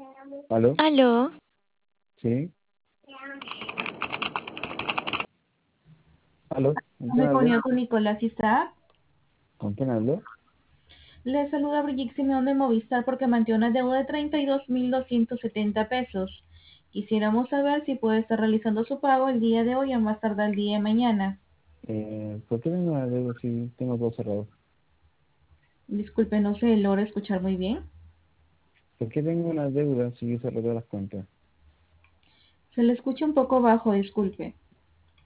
¿Aló? Aló, ¿Sí? ¿Aló? ¿Con quién me hablo? comunico con Nicolás Isaac. ¿Con quién hablo? Le saluda Brigitte Simeón de Movistar porque mantiene una deuda de 32.270 pesos. Quisiéramos saber si puede estar realizando su pago el día de hoy o más tardar el día de mañana. ¿Por qué tengo una deuda si tengo todo cerrado? Disculpe, no se logra escuchar muy bien. ¿Por qué tengo una deuda si yo cerré todas las cuentas? Se le escucha un poco bajo, disculpe.